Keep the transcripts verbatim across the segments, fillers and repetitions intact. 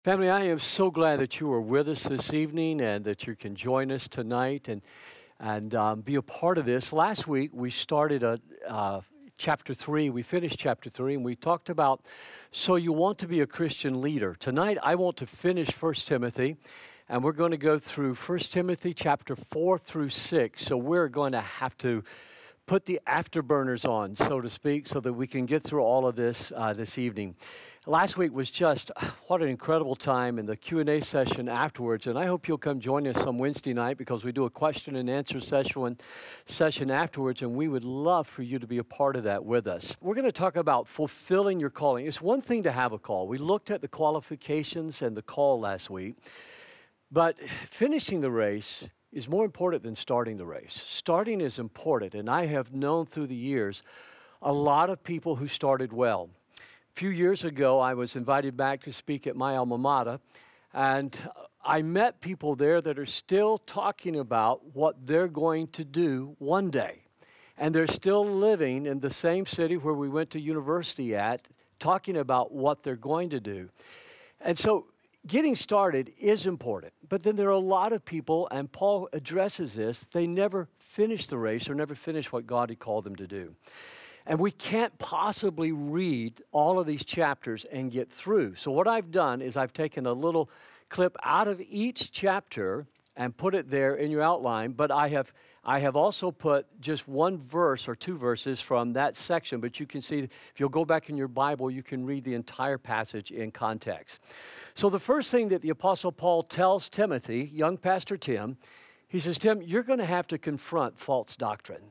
Family, I am so glad that you are with us this evening and that you can join us tonight and and um, be a part of this. Last week we started a uh, chapter three. We finished chapter three, and we talked about so you want to be a Christian leader. Tonight I want to finish First Timothy, and we're going to go through First Timothy chapter four through six. So we're going to have to put the afterburners on, so to speak, so that we can get through all of this uh, this evening. Last week was just, what an incredible time in the Q and A session afterwards, and I hope you'll come join us some Wednesday night because we do a question and answer session, session afterwards, and we would love for you to be a part of that with us. We're going to talk about fulfilling your calling. It's one thing to have a call. We looked at the qualifications and the call last week, but finishing the race is more important than starting the race. Starting is important, and I have known through the years a lot of people who started well. A few years ago, I was invited back to speak at my alma mater, and I met people there that are still talking about what they're going to do one day. And they're still living in the same city where we went to university at, talking about what they're going to do. And so getting started is important, but then there are a lot of people, and Paul addresses this, they never finish the race or never finish what God had called them to do. And we can't possibly read all of these chapters and get through. So what I've done is I've taken a little clip out of each chapter and put it there in your outline, but I have I have also put just one verse or two verses from that section, but you can see, if you'll go back in your Bible, you can read the entire passage in context. So the first thing that the Apostle Paul tells Timothy, young Pastor Tim, he says, Tim, you're going to have to confront false doctrine.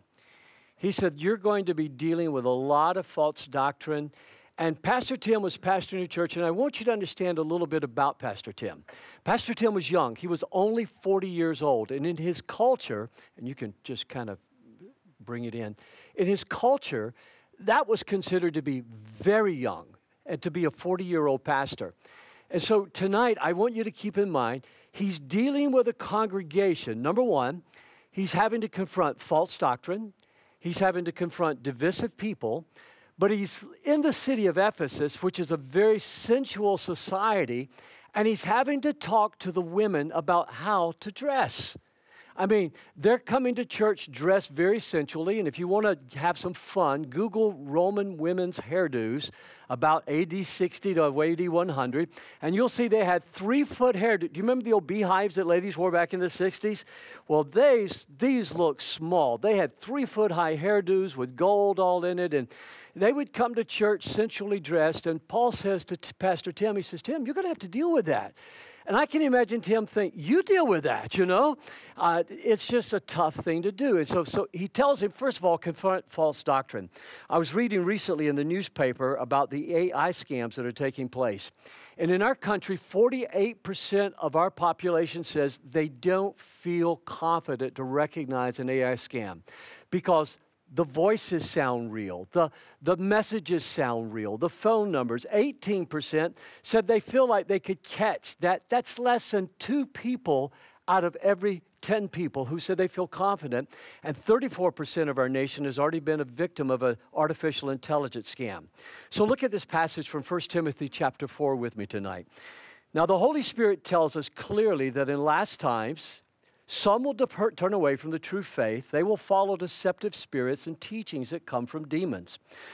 He said, you're going to be dealing with a lot of false doctrine. And Pastor Tim was pastoring a church, and I want you to understand a little bit about Pastor Tim. Pastor Tim was young. He was only forty years old. And in his culture, and you can just kind of bring it in, in his culture, that was considered to be very young and to be a forty-year-old pastor. And so tonight, I want you to keep in mind, he's dealing with a congregation. Number one, he's having to confront false doctrine. He's having to confront divisive people, but he's in the city of Ephesus, which is a very sensual society, and he's having to talk to the women about how to dress. I mean, they're coming to church dressed very sensually, and if you want to have some fun, Google Roman women's hairdos about A D sixty to A D one hundred, and you'll see they had three-foot hair. Do you remember the old beehives that ladies wore back in the sixties? Well, these, these look small. They had three-foot high hairdos with gold all in it, and they would come to church sensually dressed, and Paul says to t- Pastor Tim, he says, Tim, you're going to have to deal with that. And I can imagine Tim think, you deal with that, you know? Uh, it's just a tough thing to do. And so, so he tells him, first of all, confront false doctrine. I was reading recently in the newspaper about the A I scams that are taking place. And in our country, forty-eight percent of our population says they don't feel confident to recognize an A I scam because the voices sound real. The, the messages sound real. The phone numbers, eighteen percent said they feel like they could catch that. That's less than two people out of every ten people who said they feel confident. And thirty-four percent of our nation has already been a victim of an artificial intelligence scam. So look at this passage from First Timothy chapter four with me tonight. Now the Holy Spirit tells us clearly that in last times, some will depart, turn away from the true faith. They will follow deceptive spirits and teachings that come from demons.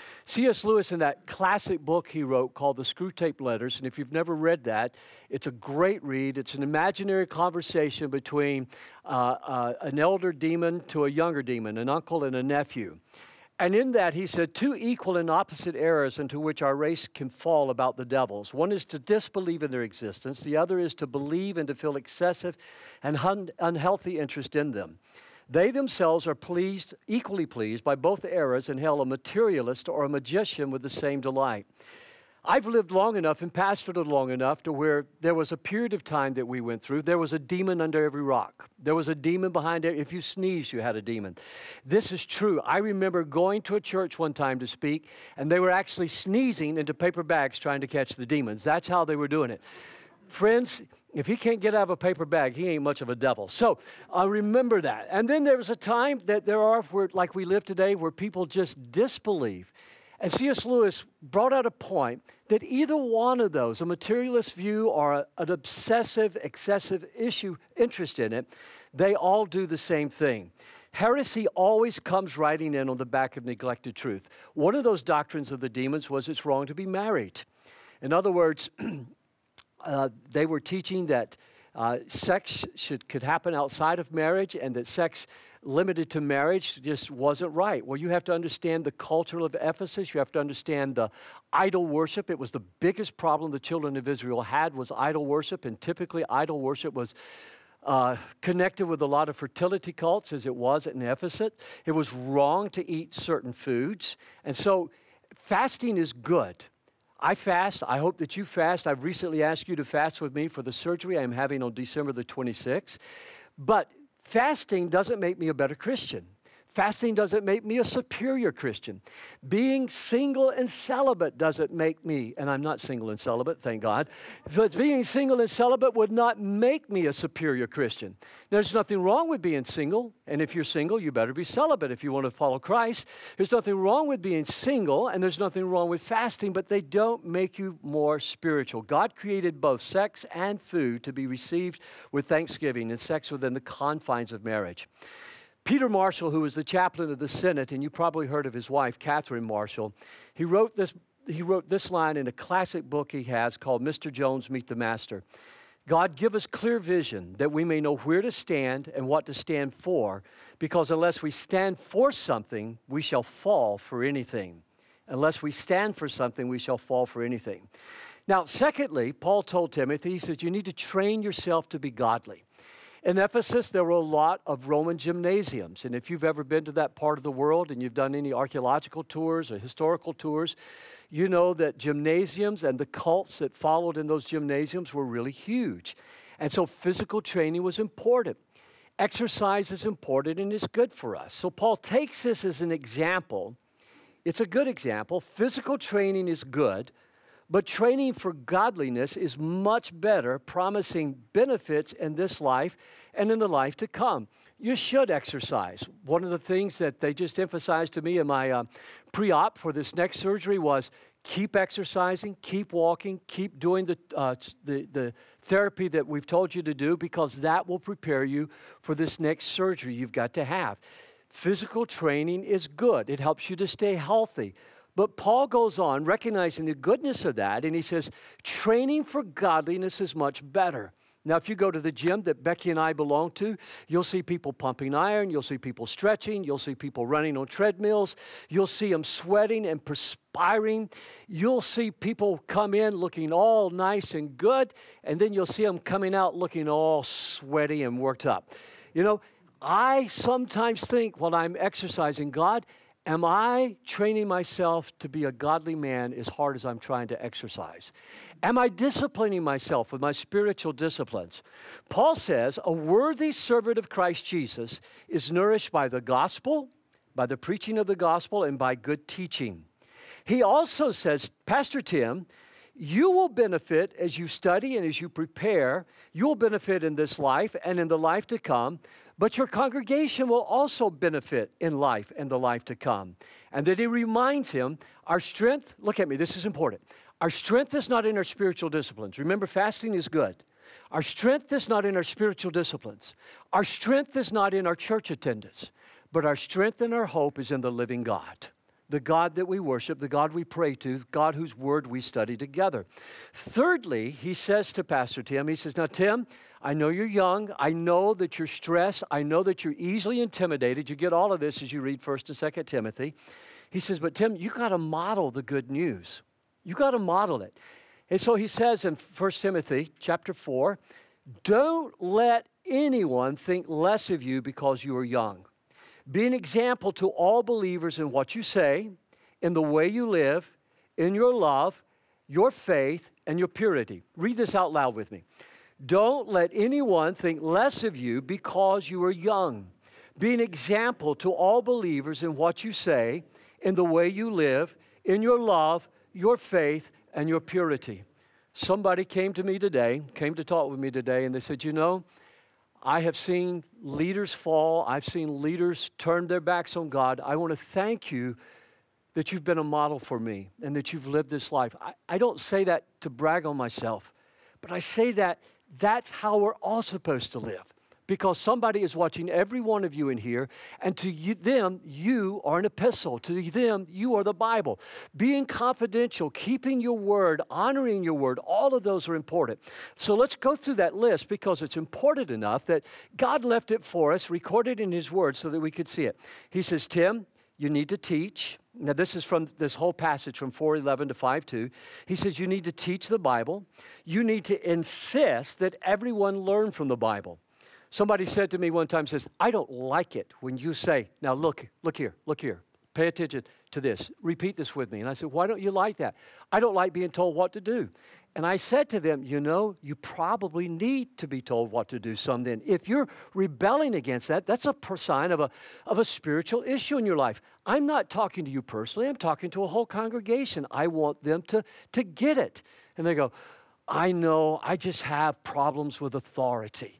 C S Lewis, in that classic book he wrote called The Screwtape Letters, and if you've never read that, it's a great read. It's an imaginary conversation between uh, uh, an elder demon to a younger demon, an uncle and a nephew. And in that, he said, two equal and opposite errors into which our race can fall about the devils. One is to disbelieve in their existence. The other is to believe and to feel excessive and un- unhealthy interest in them. They themselves are pleased, equally pleased by both errors and hail a materialist or a magician with the same delight. I've lived long enough and pastored long enough to where there was a period of time that we went through. There was a demon under every rock. There was a demon behind it. If you sneezed, you had a demon. This is true. I remember going to a church one time to speak, and they were actually sneezing into paper bags trying to catch the demons. That's how they were doing it. Friends, if he can't get out of a paper bag, he ain't much of a devil. So I remember that. And then there was a time that there are, where, like we live today, where people just disbelieve. And C S. Lewis brought out a point that either one of those, a materialist view or a, an obsessive, excessive issue, interest in it, they all do the same thing. Heresy always comes riding in on the back of neglected truth. One of those doctrines of the demons was it's wrong to be married. In other words, uh, they were teaching that uh, sex should could happen outside of marriage, and that sex limited to marriage just wasn't right. Well, you have to understand the culture of Ephesus. You have to understand the idol worship. It was the biggest problem the children of Israel had, was idol worship, and typically idol worship was uh, connected with a lot of fertility cults, as it was in Ephesus. It was wrong to eat certain foods, and so fasting is good. I fast. I hope that you fast. I've recently asked you to fast with me for the surgery I'm having on December the twenty-sixth. But fasting doesn't make me a better Christian. Fasting doesn't make me a superior Christian. Being single and celibate doesn't make me, and I'm not single and celibate, thank God, but being single and celibate would not make me a superior Christian. There's nothing wrong with being single, and if you're single, you better be celibate if you want to follow Christ. There's nothing wrong with being single, and there's nothing wrong with fasting, but they don't make you more spiritual. God created both sex and food to be received with thanksgiving, and sex within the confines of marriage. Peter Marshall, who was the chaplain of the Senate, and you probably heard of his wife, Catherine Marshall, he wrote this, he wrote this line in a classic book he has called Mister Jones, Meet the Master. God, give us clear vision that we may know where to stand and what to stand for, because unless we stand for something, we shall fall for anything. Unless we stand for something, we shall fall for anything. Now, secondly, Paul told Timothy, he says, you need to train yourself to be godly. In Ephesus, there were a lot of Roman gymnasiums, and if you've ever been to that part of the world and you've done any archaeological tours or historical tours, you know that gymnasiums and the cults that followed in those gymnasiums were really huge. And so physical training was important. Exercise is important and is good for us. So Paul takes this as an example. It's a good example. Physical training is good, but training for godliness is much better, promising benefits in this life and in the life to come. You should exercise. One of the things that they just emphasized to me in my uh, pre-op for this neck surgery was keep exercising, keep walking, keep doing the, uh, the, the therapy that we've told you to do, because that will prepare you for this next surgery you've got to have. Physical training is good. It helps you to stay healthy. But Paul goes on, recognizing the goodness of that, and he says, training for godliness is much better. Now, if you go to the gym that Becky and I belong to, you'll see people pumping iron, you'll see people stretching, you'll see people running on treadmills, you'll see them sweating and perspiring, you'll see people come in looking all nice and good, and then you'll see them coming out looking all sweaty and worked up. You know, I sometimes think when I'm exercising, God, am I training myself to be a godly man as hard as I'm trying to exercise? Am I disciplining myself with my spiritual disciplines? Paul says, a worthy servant of Christ Jesus is nourished by the gospel, by the preaching of the gospel, and by good teaching. He also says, Pastor Tim, you will benefit as you study and as you prepare. You'll benefit in this life and in the life to come. But your congregation will also benefit in life and the life to come. And that he reminds him, our strength, look at me, this is important. Our strength is not in our spiritual disciplines. Remember, fasting is good. Our strength is not in our spiritual disciplines. Our strength is not in our church attendance. But our strength and our hope is in the living God. The God that we worship, the God we pray to, God whose word we study together. Thirdly, he says to Pastor Tim, he says, now, Tim, I know you're young. I know that you're stressed. I know that you're easily intimidated. You get all of this as you read First and Second Timothy. He says, but Tim, you got to model the good news. You got to model it. And so he says in First Timothy chapter four, don't let anyone think less of you because you are young. Be an example to all believers in what you say, in the way you live, in your love, your faith, and your purity. Read this out loud with me. Don't let anyone think less of you because you are young. Be an example to all believers in what you say, in the way you live, in your love, your faith, and your purity. Somebody came to me today, came to talk with me today, and they said, you know, I have seen leaders fall. I've seen leaders turn their backs on God. I want to thank you that you've been a model for me and that you've lived this life. I, I don't say that to brag on myself, but I say that that's how we're all supposed to live. Because somebody is watching every one of you in here, and to you, them, you are an epistle. To them, you are the Bible. Being confidential, keeping your word, honoring your word, all of those are important. So let's go through that list because it's important enough that God left it for us, recorded in His word so that we could see it. He says, Tim, you need to teach. Now, this is from this whole passage from four eleven to five two. He says you need to teach the Bible. You need to insist that everyone learn from the Bible. Somebody said to me one time, says, I don't like it when you say, now look, look here, look here. Pay attention to this. Repeat this with me. And I said, why don't you like that? I don't like being told what to do. And I said to them, you know, you probably need to be told what to do some then. If you're rebelling against that, that's a sign of a, of a spiritual issue in your life. I'm not talking to you personally. I'm talking to a whole congregation. I want them to, to get it. And they go, I know, I just have problems with authority.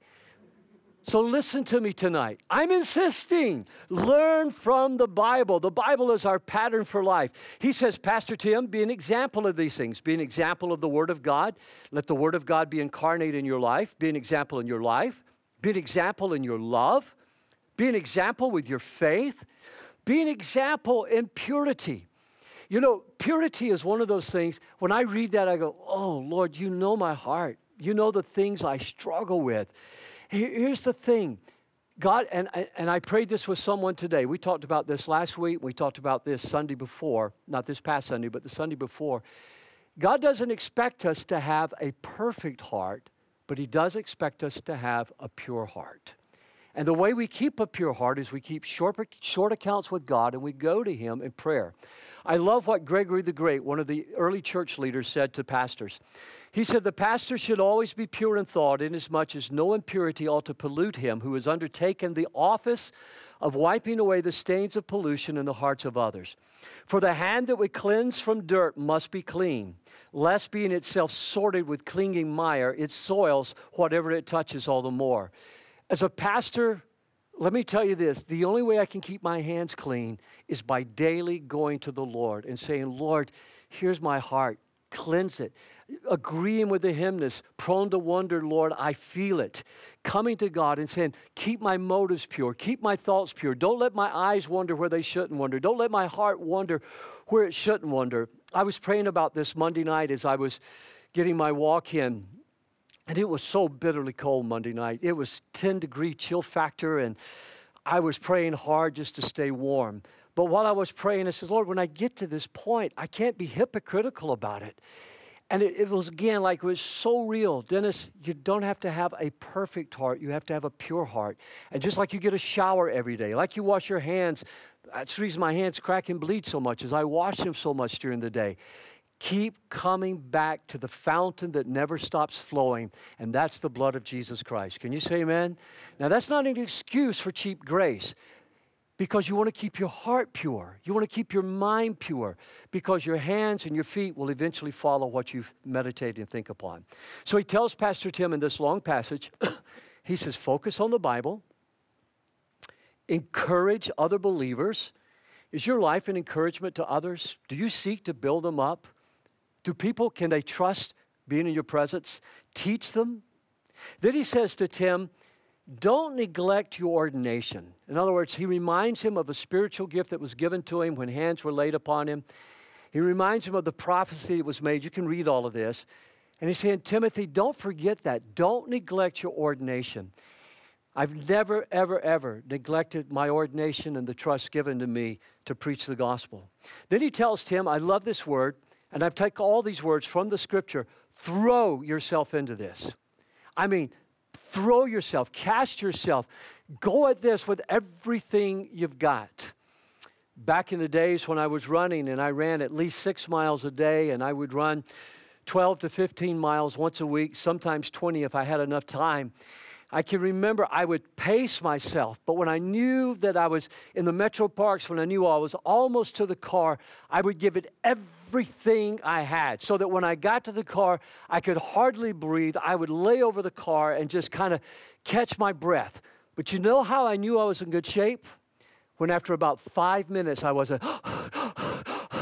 So listen to me tonight. I'm insisting, learn from the Bible. The Bible is our pattern for life. He says, Pastor Tim, be an example of these things. Be an example of the Word of God. Let the Word of God be incarnate in your life. Be an example in your life. Be an example in your love. Be an example with your faith. Be an example in purity. You know, purity is one of those things, when I read that, I go, oh, Lord, you know my heart. You know the things I struggle with. Here's the thing. God, and, and I prayed this with someone today. We talked about this last week. We talked about this Sunday before. Not this past Sunday, but the Sunday before. God doesn't expect us to have a perfect heart, but He does expect us to have a pure heart. And the way we keep a pure heart is we keep short, short accounts with God, and we go to Him in prayer. I love what Gregory the Great, one of the early church leaders, said to pastors. He said, the pastor should always be pure in thought, inasmuch as no impurity ought to pollute him who has undertaken the office of wiping away the stains of pollution in the hearts of others. For the hand that would cleanse from dirt must be clean, lest being itself sorted with clinging mire, it soils whatever it touches all the more. As a pastor, let me tell you this, the only way I can keep my hands clean is by daily going to the Lord and saying, Lord, here's my heart, cleanse it. Agreeing with the hymnist, prone to wonder, Lord, I feel it. Coming to God and saying, keep my motives pure, keep my thoughts pure. Don't let my eyes wander where they shouldn't wander. Don't let my heart wander where it shouldn't wander. I was praying about this Monday night as I was getting my walk in, and it was so bitterly cold Monday night. It was ten degree chill factor, and I was praying hard just to stay warm. But while I was praying, I said, Lord, when I get to this point, I can't be hypocritical about it. And it, it was, again, like it was so real. Dennis, you don't have to have a perfect heart. You have to have a pure heart. And just like you get a shower every day, like you wash your hands, that's the reason my hands crack and bleed so much, is I wash them so much during the day. Keep coming back to the fountain that never stops flowing, and that's the blood of Jesus Christ. Can you say amen? Now, that's not an excuse for cheap grace, because you want to keep your heart pure. You want to keep your mind pure, because your hands and your feet will eventually follow what you meditate and think upon. So he tells Pastor Tim in this long passage, he says, focus on the Bible, encourage other believers. Is your life an encouragement to others? Do you seek to build them up? Do people, can they trust being in your presence? Teach them. Then he says to Tim, don't neglect your ordination. In other words, he reminds him of a spiritual gift that was given to him when hands were laid upon him. He reminds him of the prophecy that was made. You can read all of this. And he's saying, Timothy, don't forget that. Don't neglect your ordination. I've never, ever, ever neglected my ordination and the trust given to me to preach the gospel. Then he tells Tim, I love this word, and I've taken all these words from the scripture, throw yourself into this. I mean, throw yourself, cast yourself, go at this with everything you've got. Back in the days when I was running, and I ran at least six miles a day, and I would run twelve to fifteen miles once a week, sometimes twenty if I had enough time. I can remember I would pace myself, but when I knew that I was in the metro parks, when I knew I was almost to the car, I would give it everything I had, so that when I got to the car, I could hardly breathe. I would lay over the car and just kind of catch my breath. But you know how I knew I was in good shape? When after about five minutes, I was a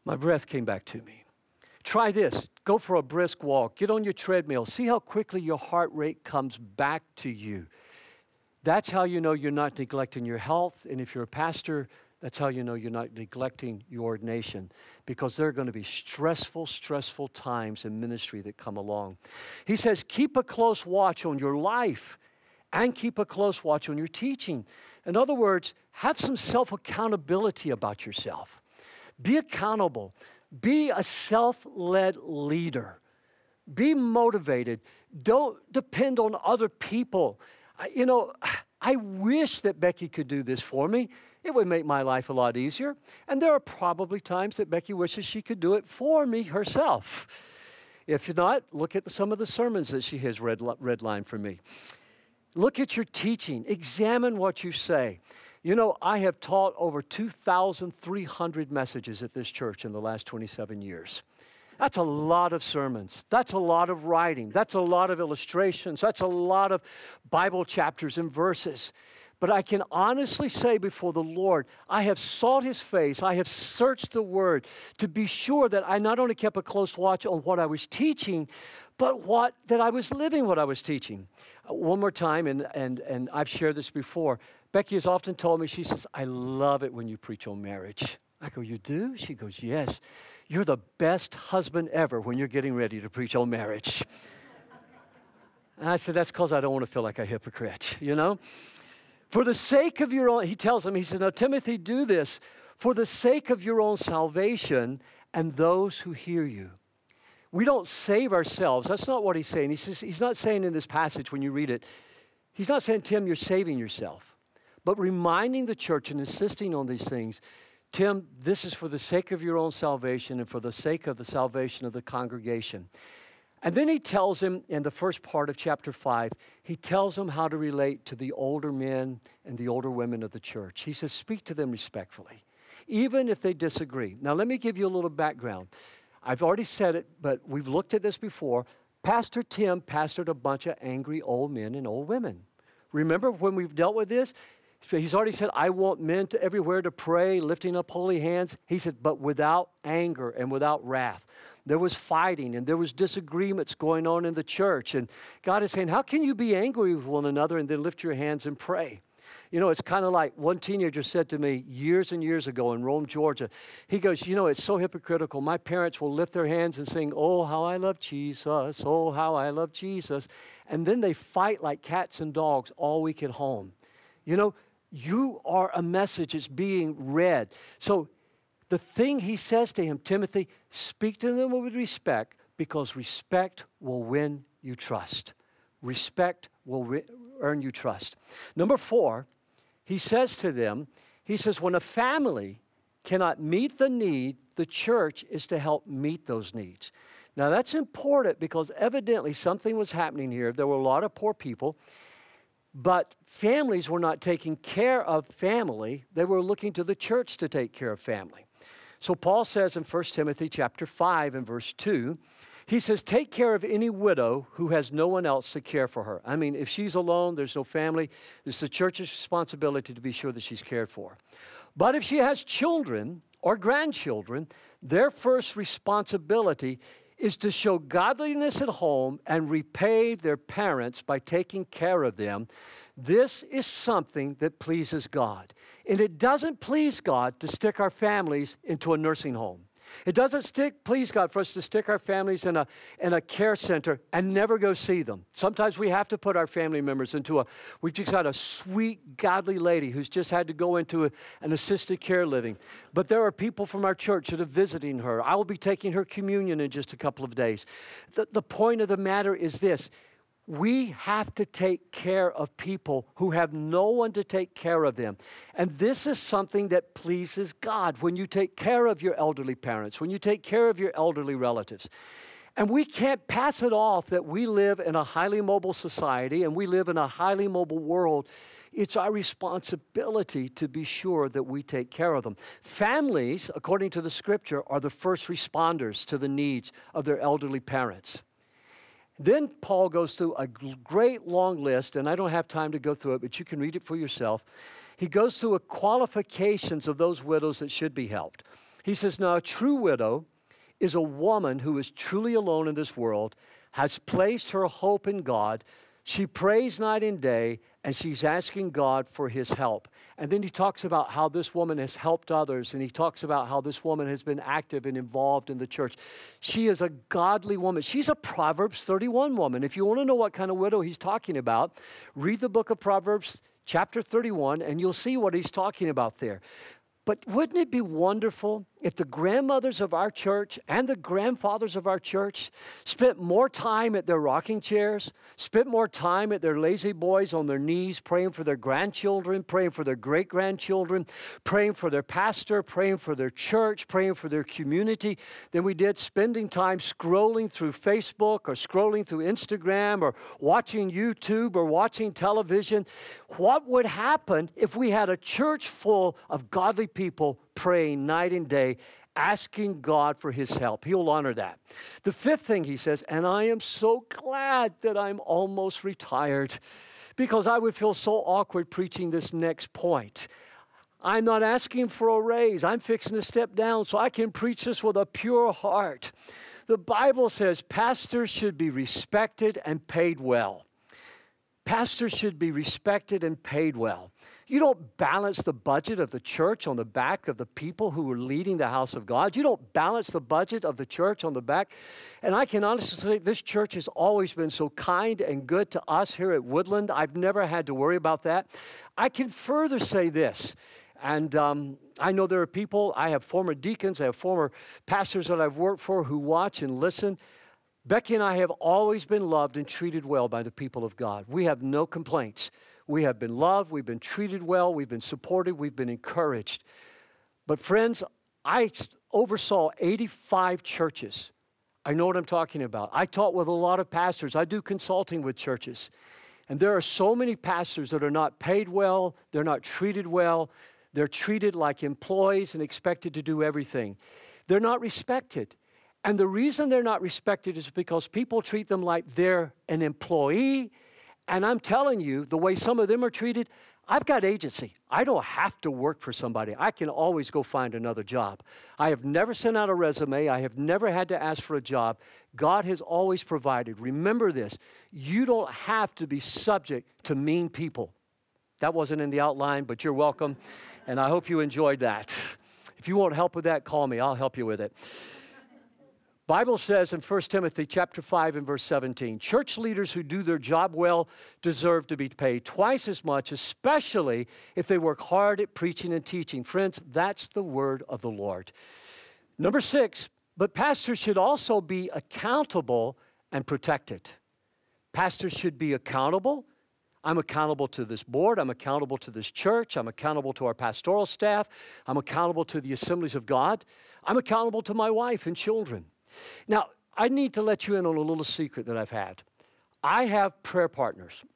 My breath came back to me. Try this. Go for a brisk walk. Get on your treadmill. See how quickly your heart rate comes back to you. That's how you know you're not neglecting your health. And if you're a pastor, that's how you know you're not neglecting your ordination, because there are going to be stressful, stressful times in ministry that come along. He says, keep a close watch on your life and keep a close watch on your teaching. In other words, have some self-accountability about yourself. Be accountable. Be a self-led leader. Be motivated. Don't depend on other people. I, you know, I wish that Becky could do this for me. It would make my life a lot easier. And there are probably times that Becky wishes she could do it for me herself. If not, look at some of the sermons that she has read, redlined for me. Look at your teaching. Examine what you say. You know, I have taught over two thousand three hundred messages at this church in the last twenty-seven years. That's a lot of sermons. That's a lot of writing. That's a lot of illustrations. That's a lot of Bible chapters and verses. But I can honestly say before the Lord, I have sought His face. I have searched the Word to be sure that I not only kept a close watch on what I was teaching, but what that I was living what I was teaching. Uh, one more time, and, and, and I've shared this before. Becky has often told me, she says, I love it when you preach on marriage. I go, you do? She goes, yes. You're the best husband ever when you're getting ready to preach on marriage. And I said, that's because I don't want to feel like a hypocrite, you know? For the sake of your own, he tells him, he says, now, Timothy, do this for the sake of your own salvation and those who hear you. We don't save ourselves. That's not what he's saying. He says, he's not saying in this passage when you read it, he's not saying, Tim, you're saving yourself. But reminding the church and insisting on these things, Tim, this is for the sake of your own salvation and for the sake of the salvation of the congregation. And then he tells him in the first part of chapter five, he tells him how to relate to the older men and the older women of the church. He says, speak to them respectfully, even if they disagree. Now, let me give you a little background. I've already said it, but we've looked at this before. Pastor Tim pastored a bunch of angry old men and old women. Remember when we've dealt with this? So he's already said, I want men to everywhere to pray, lifting up holy hands. He said, but without anger and without wrath. There was fighting and there was disagreements going on in the church. And God is saying, how can you be angry with one another and then lift your hands and pray? You know, it's kind of like one teenager said to me years and years ago in Rome, Georgia. He goes, you know, it's so hypocritical. My parents will lift their hands and sing, oh, how I love Jesus. Oh, how I love Jesus. And then they fight like cats and dogs all week at home. You know, you are a message that's being read. So the thing he says to him, Timothy, speak to them with respect, because respect will win you trust. Respect will re- earn you trust. Number four, he says to them, he says, when a family cannot meet the need, the church is to help meet those needs. Now that's important because evidently something was happening here. There were a lot of poor people. But families were not taking care of family. They were looking to the church to take care of family. So Paul says in First Timothy chapter five and verse two, he says, take care of any widow who has no one else to care for her. I mean, if she's alone, there's no family, it's the church's responsibility to be sure that she's cared for. But if she has children or grandchildren, their first responsibility is to show godliness at home and repay their parents by taking care of them. This is something that pleases God. And it doesn't please God to stick our families into a nursing home. It doesn't stick, please God for us to stick our families in a, in a care center and never go see them. Sometimes we have to put our family members into a, we've just got a sweet, godly lady who's just had to go into a, an assisted care living. But there are people from our church that are visiting her. I will be taking her communion in just a couple of days. The, the point of the matter is this. We have to take care of people who have no one to take care of them. And this is something that pleases God when you take care of your elderly parents, when you take care of your elderly relatives. And we can't pass it off that we live in a highly mobile society and we live in a highly mobile world. It's our responsibility to be sure that we take care of them. Families, according to the scripture, are the first responders to the needs of their elderly parents. Then Paul goes through a great long list, and I don't have time to go through it, but you can read it for yourself. He goes through a qualifications of those widows that should be helped. He says, now a true widow is a woman who is truly alone in this world, has placed her hope in God. She prays night and day, and she's asking God for his help. And then he talks about how this woman has helped others, and he talks about how this woman has been active and involved in the church. She is a godly woman. She's a Proverbs thirty-one woman. If you want to know what kind of widow he's talking about, read the book of Proverbs, chapter thirty-one, and you'll see what he's talking about there. But wouldn't it be wonderful if the grandmothers of our church and the grandfathers of our church spent more time at their rocking chairs, spent more time at their lazy boys on their knees, praying for their grandchildren, praying for their great-grandchildren, praying for their pastor, praying for their church, praying for their community, than we did spending time scrolling through Facebook or scrolling through Instagram or watching YouTube or watching television? What would happen if we had a church full of godly people praying night and day, asking God for his help? He'll honor that. The fifth thing he says, and I am so glad that I'm almost retired, because I would feel so awkward preaching this next point. I'm not asking for a raise. I'm fixing to step down so I can preach this with a pure heart. The Bible says pastors should be respected and paid well. Pastors should be respected and paid well. You don't balance the budget of the church on the back of the people who are leading the house of God. You don't balance the budget of the church on the back. And I can honestly say this church has always been so kind and good to us here at Woodland. I've never had to worry about that. I can further say this. And um, I know there are people, I have former deacons, I have former pastors that I've worked for who watch and listen. Becky and I have always been loved and treated well by the people of God. We have no complaints. We have been loved, we've been treated well, we've been supported, we've been encouraged. But friends, I oversaw eighty-five churches. I know what I'm talking about. I taught with a lot of pastors. I do consulting with churches. And there are so many pastors that are not paid well, they're not treated well, they're treated like employees and expected to do everything. They're not respected. And the reason they're not respected is because people treat them like they're an employee. And I'm telling you, the way some of them are treated, I've got agency. I don't have to work for somebody. I can always go find another job. I have never sent out a resume. I have never had to ask for a job. God has always provided. Remember this, you don't have to be subject to mean people. That wasn't in the outline, but you're welcome. And I hope you enjoyed that. If you want help with that, call me. I'll help you with it. Bible says in First Timothy chapter five and verse seventeen, church leaders who do their job well deserve to be paid twice as much, especially if they work hard at preaching and teaching. Friends, that's the word of the Lord. Number six, but pastors should also be accountable and protected. Pastors should be accountable. I'm accountable to this board. I'm accountable to this church. I'm accountable to our pastoral staff. I'm accountable to the assemblies of God. I'm accountable to my wife and children. Now, I need to let you in on a little secret that I've had. I have prayer partners.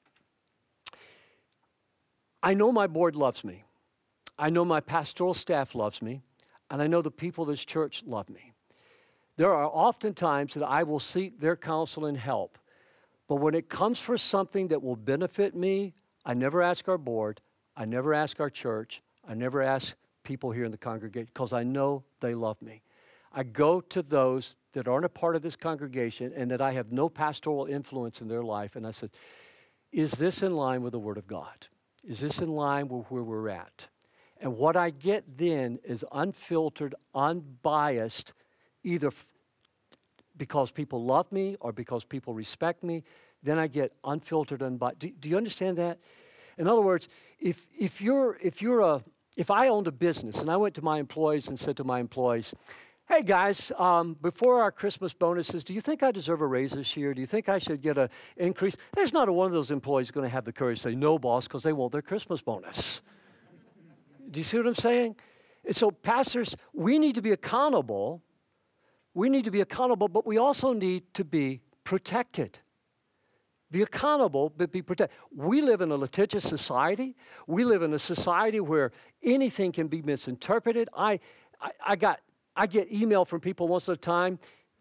I know my board loves me. I know my pastoral staff loves me. And I know the people of this church love me. There are often times that I will seek their counsel and help. But when it comes for something that will benefit me, I never ask our board. I never ask our church. I never ask people here in the congregation because I know they love me. I go to those that aren't a part of this congregation and that I have no pastoral influence in their life. And I said, is this in line with the Word of God? Is this in line with where we're at? And what I get then is unfiltered, unbiased, either f- because people love me or because people respect me. Then I get unfiltered, unbiased. Do, do you understand that? In other words, if if you're if you're a if I owned a business and I went to my employees and said to my employees, hey guys, um, before our Christmas bonuses, do you think I deserve a raise this year? Do you think I should get an increase? There's not a one of those employees going to have the courage to say, no, boss, because they want their Christmas bonus. Do you see what I'm saying? And so pastors, we need to be accountable. We need to be accountable, but we also need to be protected. Be accountable, but be protected. We live in a litigious society. We live in a society where anything can be misinterpreted. I, I, I got... I get email from people once at a time.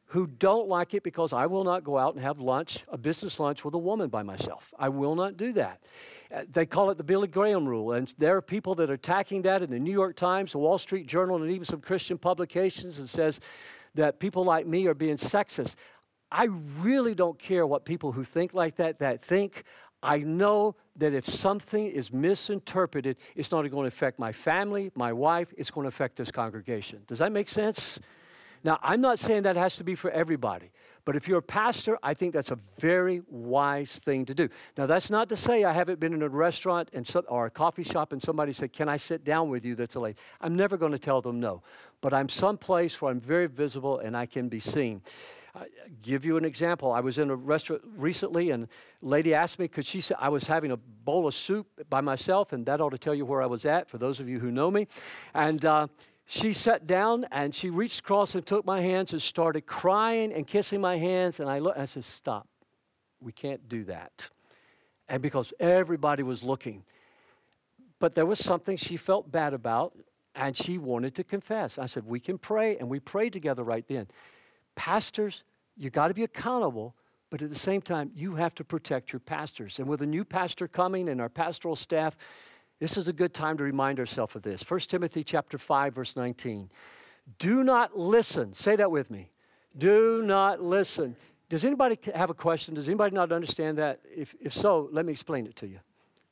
who don't like it because I will not go out and have lunch, a business lunch with a woman by myself. I will not do that. Uh, they call it the Billy Graham rule, and there are people that are attacking that in the New York Times, the Wall Street Journal, and even some Christian publications, and says that people like me are being sexist. I really don't care what people who think like that, that think. I know that if something is misinterpreted, it's not going to affect my family, my wife, it's going to affect this congregation. Does that make sense? Now, I'm not saying that has to be for everybody, but if you're a pastor, I think that's a very wise thing to do. Now, that's not to say I haven't been in a restaurant and so, or a coffee shop and somebody said, can I sit down with you that's a lady? I'm never going to tell them no, but I'm someplace where I'm very visible and I can be seen. I'll give you an example. I was in a restaurant recently, and a lady asked me, because she said I was having a bowl of soup by myself, and that ought to tell you where I was at, for those of you who know me. And uh, she sat down, and she reached across and took my hands and started crying and kissing my hands. And I looked, and I said, stop. We can't do that. And because everybody was looking. But there was something she felt bad about, and she wanted to confess. I said, we can pray, and we prayed together right then. Pastors, you got to be accountable, but at the same time, you have to protect your pastors. And with a new pastor coming and our pastoral staff, this is a good time to remind ourselves of this. First Timothy chapter five, verse nineteen. Do not listen. Say that with me. Do not listen. Does anybody have a question? Does anybody not understand that? If, if so, let me explain it to you.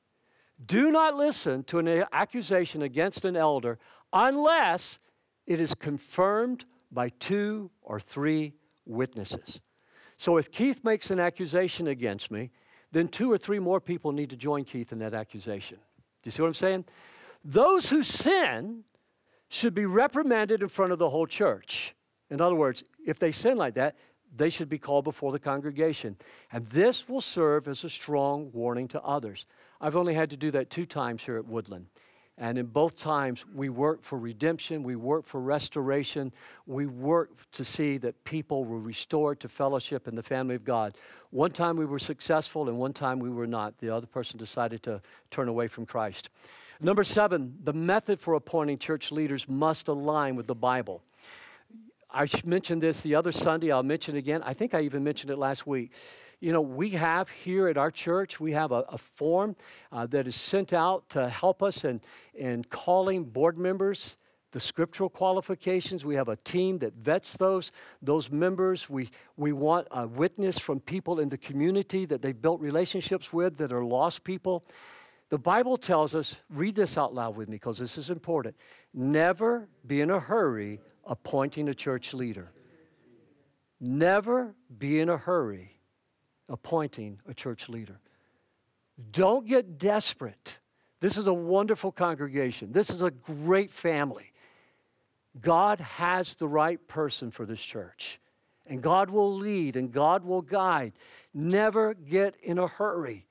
Do not listen to an accusation against an elder unless it is confirmed by two or three witnesses. So if Keith makes an accusation against me, then two or three more people need to join Keith in that accusation. Do you see what I'm saying? Those who sin should be reprimanded in front of the whole church. In other words, if they sin like that, they should be called before the congregation. And this will serve as a strong warning to others. I've only had to do that two times here at Woodland. And in both times, we work for redemption, we work for restoration, we work to see that people were restored to fellowship in the family of God. One time we were successful, and one time we were not. The other person decided to turn away from Christ. Number seven, the method for appointing church leaders must align with the Bible. I mentioned this the other Sunday. I'll mention it again. I think I even mentioned it last week. You know, we have here at our church, we have a, a form uh, that is sent out to help us in, in calling board members, the scriptural qualifications. We have a team that vets those, those members. We, we want a witness from people in the community that they've built relationships with that are lost people. The Bible tells us, read this out loud with me because this is important, never be in a hurry appointing a church leader. Never be in a hurry appointing a church leader. Don't get desperate. This is a wonderful congregation. This is a great family. God has the right person for this church. And God will lead and God will guide. Never get in a hurry.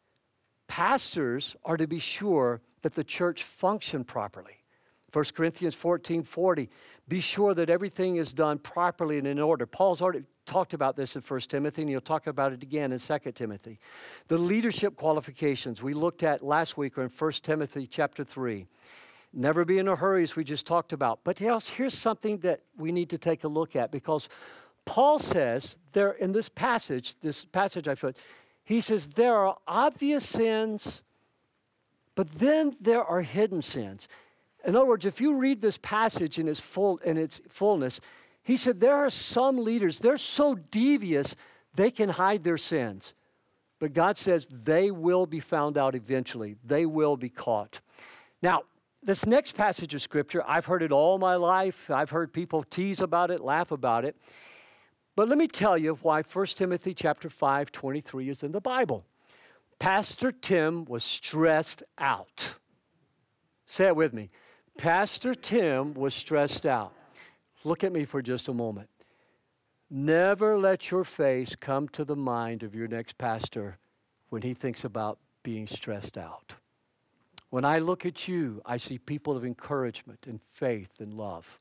Pastors are to be sure that the church function properly. First Corinthians fourteen forty, be sure that everything is done properly and in order. Paul's already talked about this in First Timothy, and he'll talk about it again in Second Timothy. The leadership qualifications we looked at last week are in First Timothy chapter three. Never be in a hurry, as we just talked about. But here's something that we need to take a look at, because Paul says there in this passage, this passage I've read, he says there are obvious sins, but then there are hidden sins. In other words, if you read this passage in its full in its fullness, he said there are some leaders, they're so devious, they can hide their sins. But God says they will be found out eventually. They will be caught. Now, this next passage of Scripture, I've heard it all my life. I've heard people tease about it, laugh about it. But let me tell you why First Timothy chapter five, twenty-three is in the Bible. Pastor Tim was stressed out. Say it with me. Pastor Tim was stressed out. Look at me for just a moment. Never let your face come to the mind of your next pastor when he thinks about being stressed out. When I look at you, I see people of encouragement and faith and love.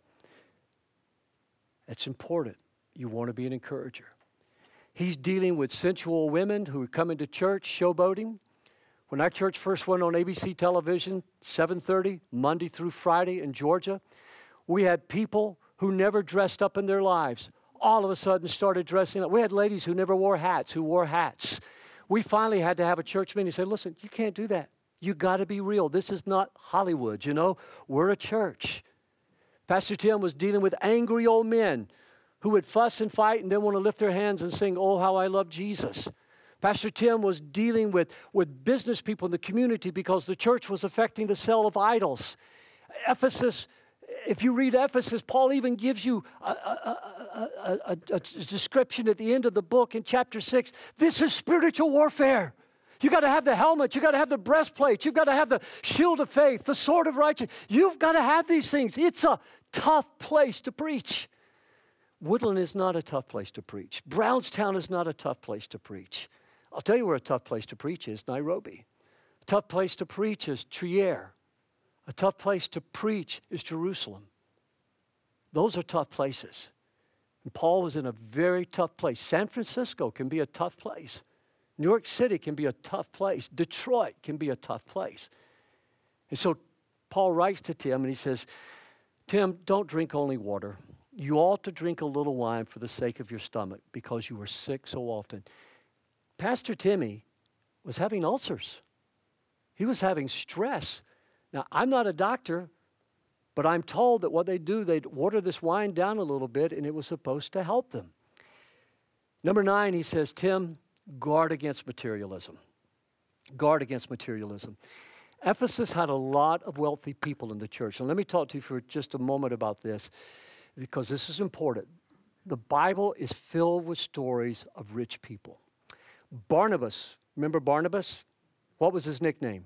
It's important. You want to be an encourager. He's dealing with sensual women who are coming to church showboating. When our church first went on A B C television, seven thirty, Monday through Friday in Georgia, we had people who never dressed up in their lives, all of a sudden started dressing up. We had ladies who never wore hats, who wore hats. We finally had to have a church meeting and say, listen, you can't do that. You got to be real. This is not Hollywood, you know. We're a church. Pastor Tim was dealing with angry old men who would fuss and fight and then want to lift their hands and sing, oh, how I love Jesus. Pastor Tim was dealing with, with business people in the community because the church was affecting the sale of idols. Ephesus, if you read Ephesus, Paul even gives you a, a, a, a, a description at the end of the book in chapter six. This is spiritual warfare. You got to have the helmet. You got to have the breastplate. You've got to have the shield of faith, the sword of righteousness. You've got to have these things. It's a tough place to preach. Woodland is not a tough place to preach. Brownstown is not a tough place to preach. I'll tell you where a tough place to preach is, Nairobi. A tough place to preach is Trier. A tough place to preach is Jerusalem. Those are tough places. And Paul was in a very tough place. San Francisco can be a tough place. New York City can be a tough place. Detroit can be a tough place. And so Paul writes to Tim and he says, Tim, don't drink only water. You ought to drink a little wine for the sake of your stomach because you are sick so often. Pastor Timmy was having ulcers. He was having stress. Now, I'm not a doctor, but I'm told that what they do, they'd water this wine down a little bit and it was supposed to help them. Number nine, he says, Tim, guard against materialism. Guard against materialism. Ephesus had a lot of wealthy people in the church. And let me talk to you for just a moment about this, because this is important. The Bible is filled with stories of rich people. Barnabas, remember Barnabas? What was his nickname?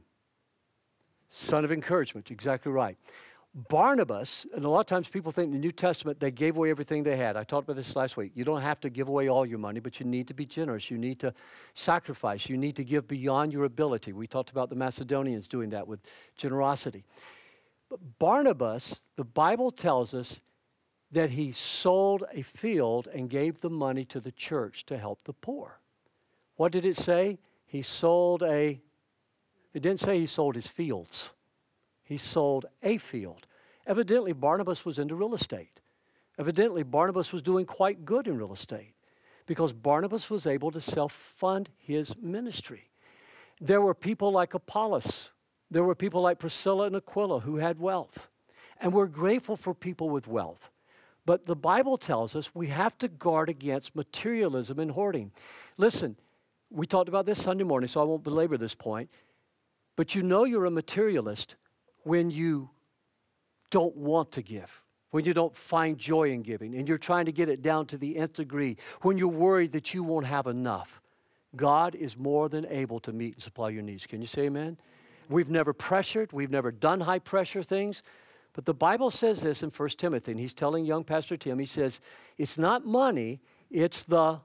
Son of encouragement, exactly right. Barnabas, and a lot of times people think in the New Testament they gave away everything they had. I talked about this last week. You don't have to give away all your money, but you need to be generous. You need to sacrifice. You need to give beyond your ability. We talked about the Macedonians doing that with generosity. But Barnabas, the Bible tells us that he sold a field and gave the money to the church to help the poor. What did it say? He sold a, it didn't say he sold his fields. He sold a field. Evidently, Barnabas was into real estate. Evidently, Barnabas was doing quite good in real estate because Barnabas was able to self-fund his ministry. There were people like Apollos. There were people like Priscilla and Aquila who had wealth. And we're grateful for people with wealth. But the Bible tells us we have to guard against materialism and hoarding. Listen, we talked about this Sunday morning, so I won't belabor this point. But you know you're a materialist when you don't want to give, when you don't find joy in giving, and you're trying to get it down to the nth degree, when you're worried that you won't have enough. God is more than able to meet and supply your needs. Can you say amen? We've never pressured. We've never done high pressure things. But the Bible says this in First Timothy, and he's telling young Pastor Tim, he says, it's not money, it's the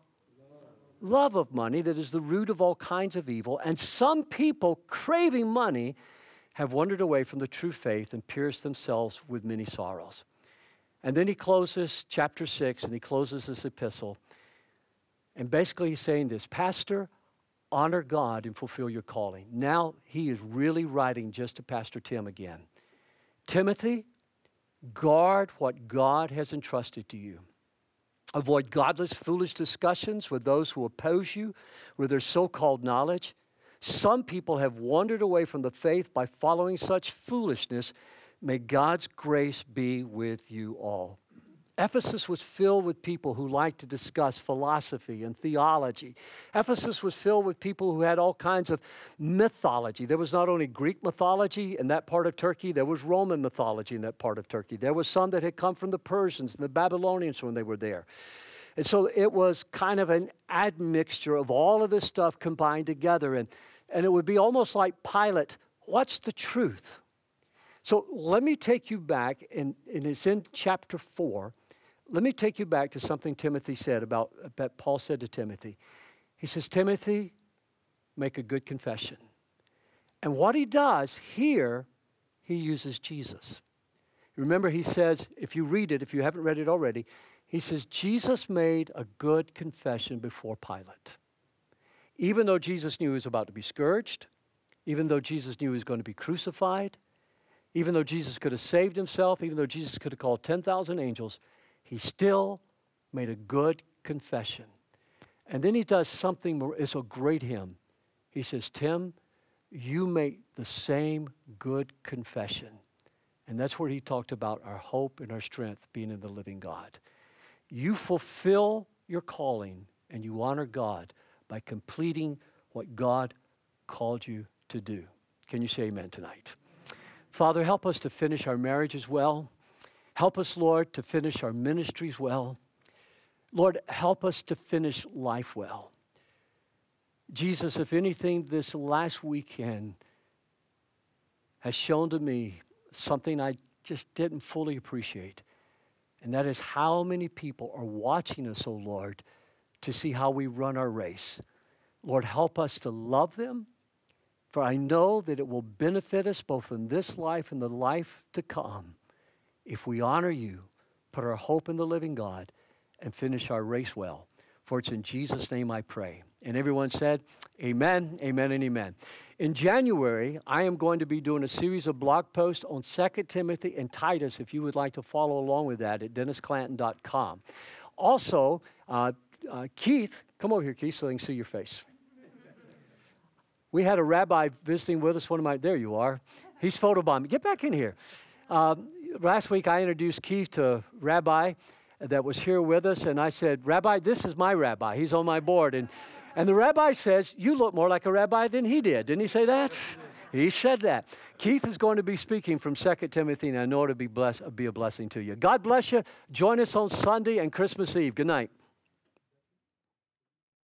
love of money that is the root of all kinds of evil. And some people craving money have wandered away from the true faith and pierced themselves with many sorrows. And then he closes chapter six, and he closes this epistle. And basically he's saying this, Pastor, honor God and fulfill your calling. Now he is really writing just to Pastor Tim again. Timothy, guard what God has entrusted to you. Avoid godless, foolish discussions with those who oppose you with their so-called knowledge. Some people have wandered away from the faith by following such foolishness. May God's grace be with you all. Ephesus was filled with people who liked to discuss philosophy and theology. Ephesus was filled with people who had all kinds of mythology. There was not only Greek mythology in that part of Turkey, there was Roman mythology in that part of Turkey. There was some that had come from the Persians and the Babylonians when they were there. And so it was kind of an admixture of all of this stuff combined together. And, and it would be almost like Pilate, what's the truth? So let me take you back, and, and it's in chapter four. Let me take you back to something Timothy said about, that Paul said to Timothy. He says, Timothy, make a good confession. And what he does here, he uses Jesus. Remember, he says, if you read it, if you haven't read it already, he says, Jesus made a good confession before Pilate. Even though Jesus knew he was about to be scourged, even though Jesus knew he was going to be crucified, even though Jesus could have saved himself, even though Jesus could have called ten thousand angels, he still made a good confession. And then he does something more. It's a great hymn. He says, Tim, you make the same good confession. And that's where he talked about our hope and our strength being in the living God. You fulfill your calling and you honor God by completing what God called you to do. Can you say amen tonight? Father, help us to finish our marriages well. Help us, Lord, to finish our ministries well. Lord, help us to finish life well. Jesus, if anything, this last weekend has shown to me something I just didn't fully appreciate, and that is how many people are watching us, oh Lord, to see how we run our race. Lord, help us to love them, for I know that it will benefit us both in this life and the life to come if we honor you, put our hope in the living God, and finish our race well. For it's in Jesus' name I pray. And everyone said, amen, amen, and amen. In January, I am going to be doing a series of blog posts on Second Timothy and Titus, if you would like to follow along with that at dennis clanton dot com. Also, uh, uh, Keith, come over here, Keith, so I can see your face. We had a rabbi visiting with us, one of my, there you are. He's photobombing. Get back in here. Um, last week, I introduced Keith to a rabbi that was here with us, and I said, Rabbi, this is my rabbi. He's on my board. And, and the rabbi says, you look more like a rabbi than he did. Didn't he say that? He said that. Keith is going to be speaking from Second Timothy, and I know it'll be, bless, be a blessing to you. God bless you. Join us on Sunday and Christmas Eve. Good night.